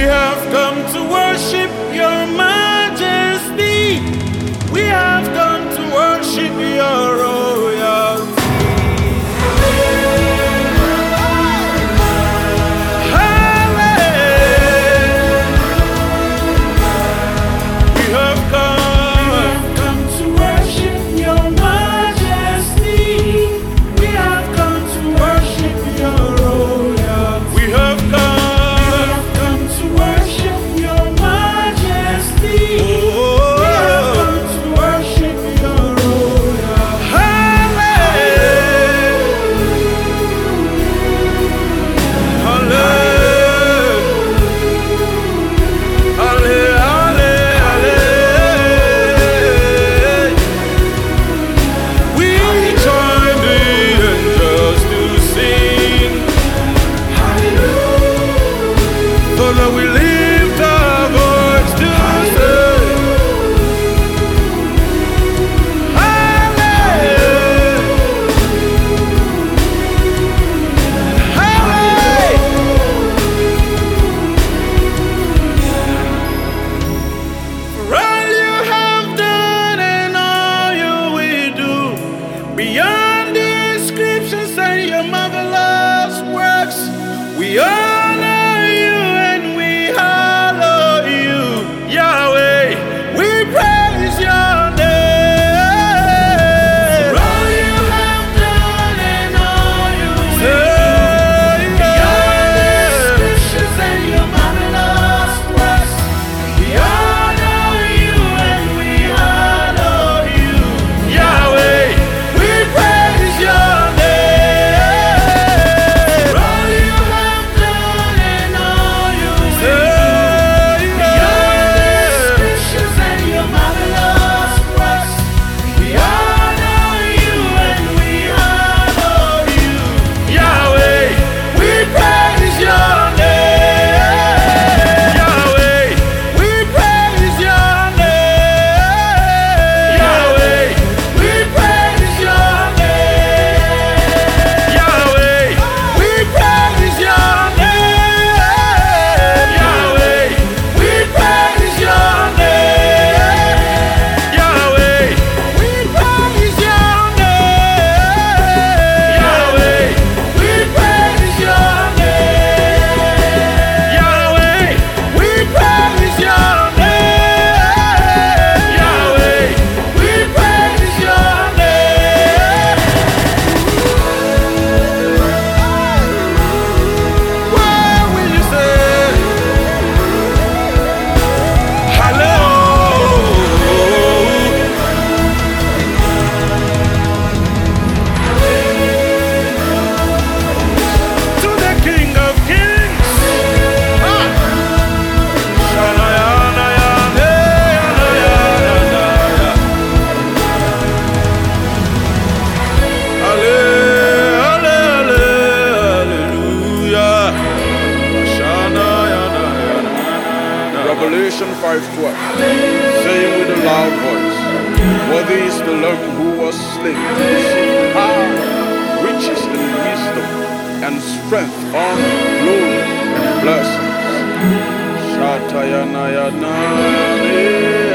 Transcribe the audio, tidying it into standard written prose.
have come to worship your majesty. We have come to worship your royalty. We lift our voice to say, Hallelujah, for all you have done and all you will do, beyond descriptions and your marvelous works, we honor you and we hallow you, Yahweh. We praise your name. For all you have done and all you will do, beyond descriptions and your marvelous works, we honor you and we hallow you, Yahweh. We praise your name. For all you have done and all you will do, beyond descriptions and your marvelous works, we honor you and we hallow you, Yahweh. We praise your name, Yahweh. We praise your name, Yahweh. We praise your name, Yahweh. We praise your name, Yahweh. We praise your name, Yahweh. We praise your name, Yahweh. We praise your name, Yahweh. We praise your name, Yahweh. We praise your name. What will you say? Hallelujah. To the King of Kings. Revelation 5:12, saying with a loud voice, worthy is the Lamb who was slain to receive power, riches and wisdom, and strength, honor, glory, and blessings. Shatayana.